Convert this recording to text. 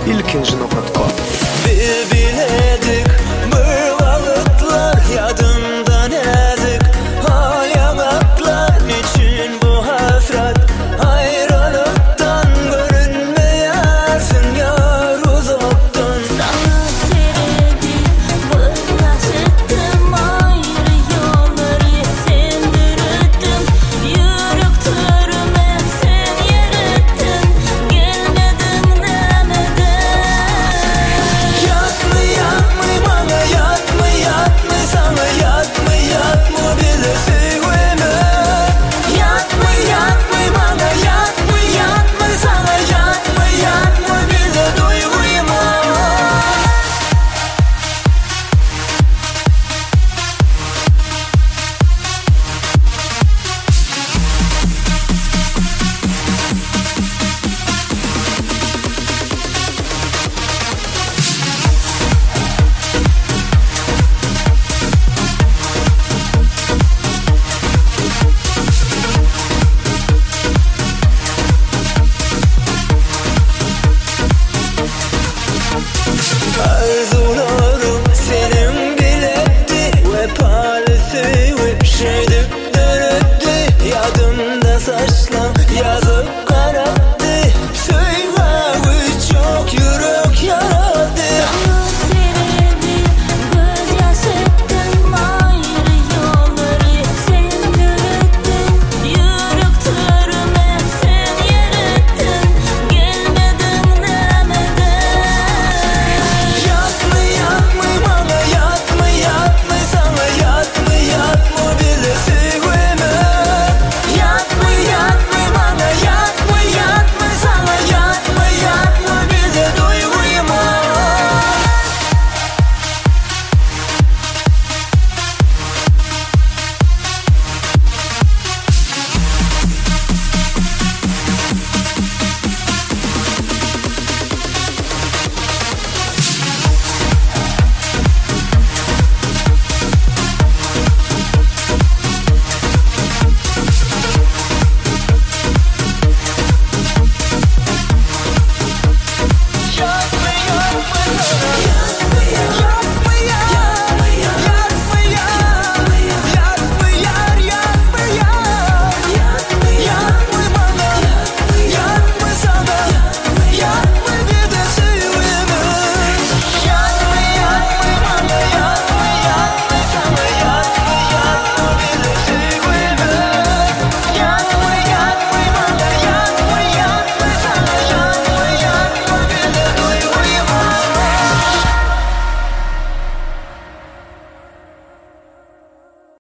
ilkinci.com. Bir biledik mırvalıklar yadımda nezik. Hal yanaklar niçin bu hasret, ayrılıktan görünmeyesin yar uzaktan. Sana sevedim, bırakıştım ayrı yolları, sen yürüttün, yüreklerime sen yürüttün, gelmedin demeden. Yatma yatma bana, yatma yatma sana, yatma yatma bile sevme. Yatma yatma bana, yatma yatma sana, yatma yatma bile duyguyma. Arzularım senin biletti ve pahalı sevip şeydip dönetti. Yadımda saçlar yazıp karattı, söyle çok yürek yaradı. Sana sevedim, gözyaşıttım ayrı yolları, sen yürüttün, yüreklerime sen yürüttün, gelmedin demeden. Yatma yatma bana, yatma yatma sana, yatma yatma bile sevme. Yatma yatma bana, yatma yatma sana, yatma yatma bile duyguyma. Yatma